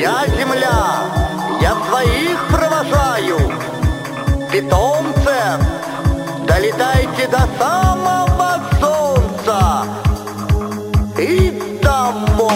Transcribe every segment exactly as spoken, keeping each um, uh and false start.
Моя земля, я своих провожаю, питомцев, долетайте до самого солнца и домой.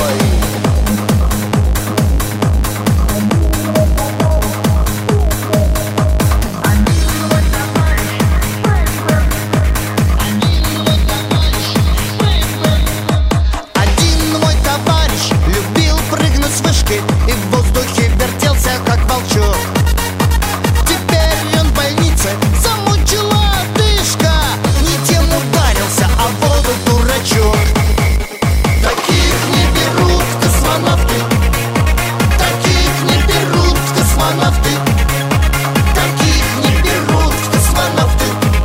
И в воздухе вертелся, как волчок. Теперь он в больнице, замучила одышка. Не тем ударился, а в воду дурачок. Таких не берут в космонавты. Таких не берут в космонавты. Таких не берут в космонавты.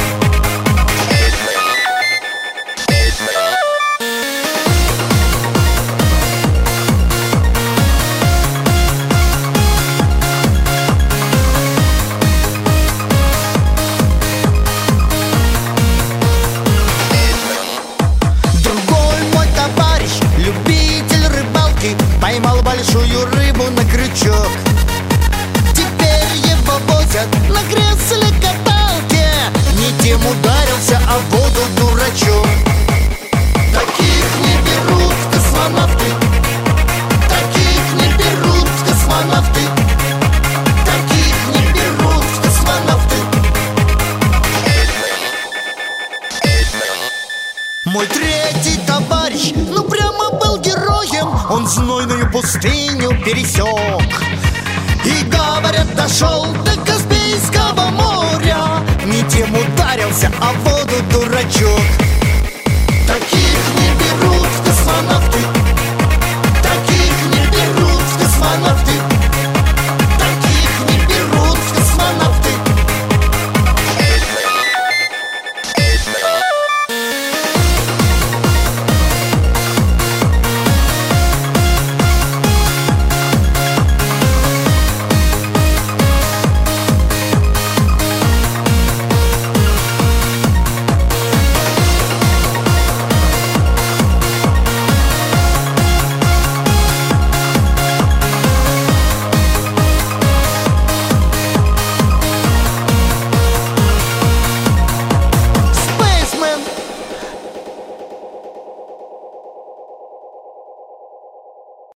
Поймал большую рыбу на крючок. Теперь его возят на кресле-каталке. Не тем ударился, а в воду дурачок. Таких не берут в космонавты. Таких не берут в космонавты. Таких не берут в космонавты. Мой третий товарищ, ну прямо был героем. Он знойную пустыню пересек и, говорят, дошел до Каспийского моря. Не тем ударился, а в воду дурачок. Такие